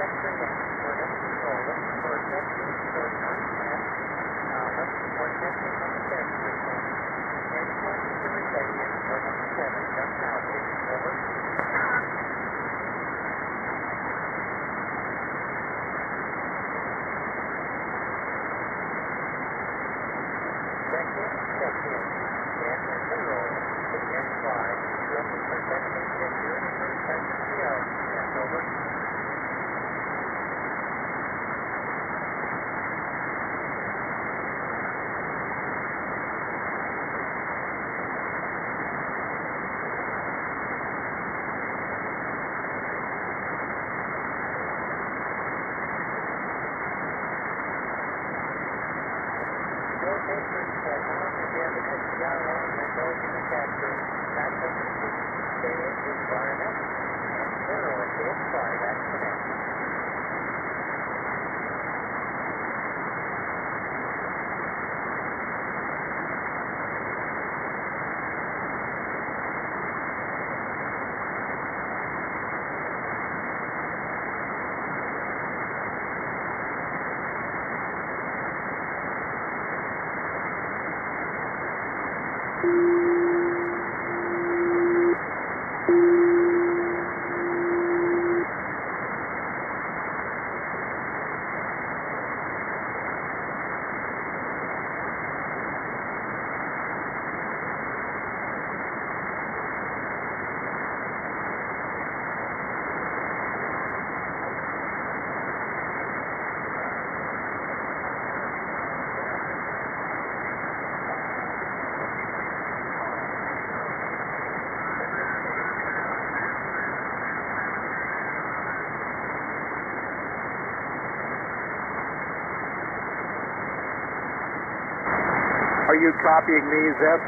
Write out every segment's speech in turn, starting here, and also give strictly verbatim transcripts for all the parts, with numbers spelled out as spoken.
Are you copying me, Zip?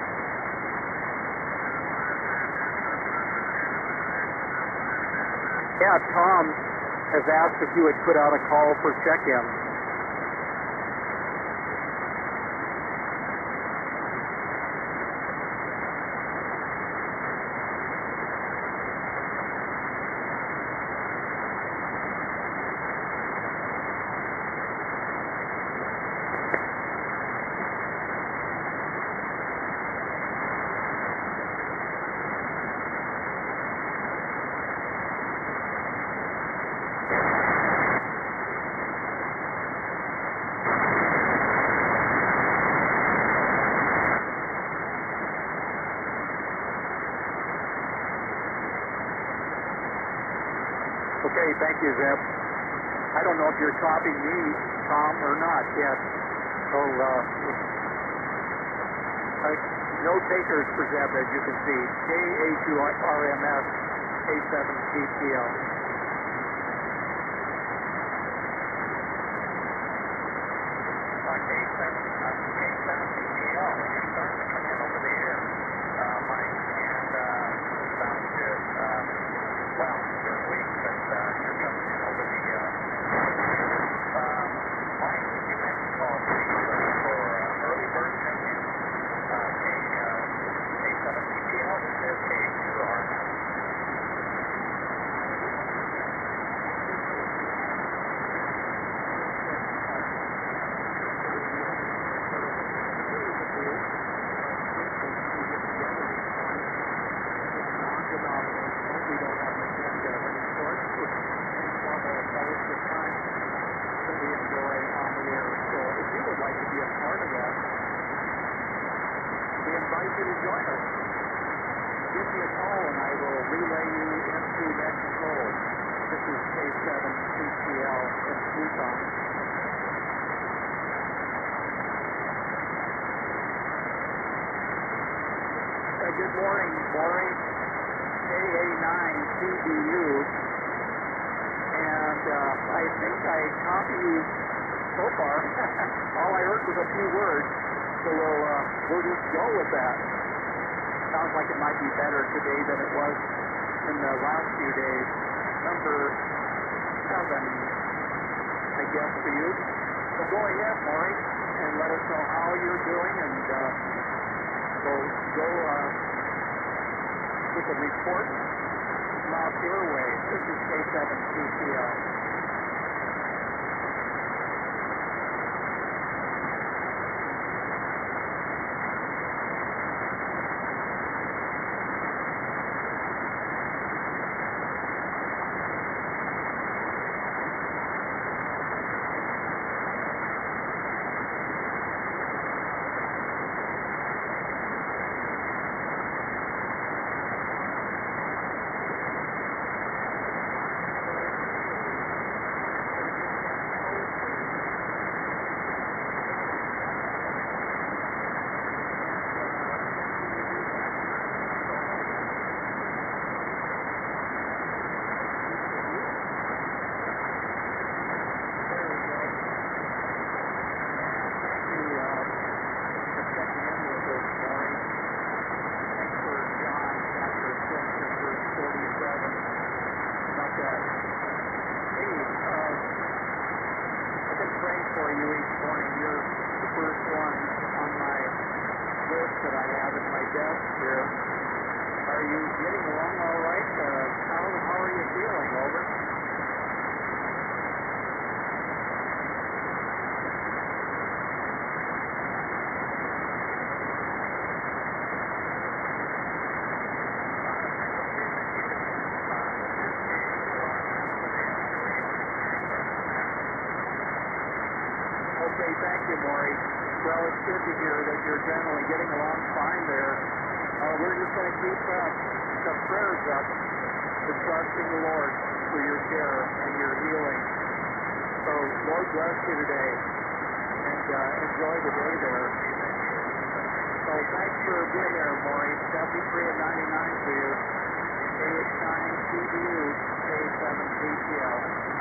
Yeah, Tom has asked if you would put out a call for check-in. Okay, thank you, Zeb. I don't know if you're copying me, Tom, or not yet. So, uh, uh, no takers for Zeb, as you can see. K A two R M S, K seven C T L. K seven C T L, you're starting to come in over the air, uh, Mike, and uh, sounds good. Uh, well, you're weak, but uh, you're coming in over the uh, uh, Mike, you mentioned call three for uh, early bird check-in. Uh, K, uh, K seven C T L, this is K two R M S. Good morning, Maury. K A nine C B U. And uh, I think I copied you so far. All I heard was a few words. So we'll, uh, we'll just go with that. Sounds like it might be better today than it was in the last few days. Number seven, I guess, for you. So go ahead, Maury, and let us know how you're doing. And uh, so go... Uh, with a report from out your way. This is K seven C T L. Well, it's good to hear that you're generally getting along fine there. Uh, we're just going to keep uh, the prayers up to trusting the Lord for your care and your healing. So, Lord bless you today, and uh, enjoy the day there. So, thanks for being there, Maurice. seventy-three and ninety-nine for you. K H nine C B U, K seven K T L.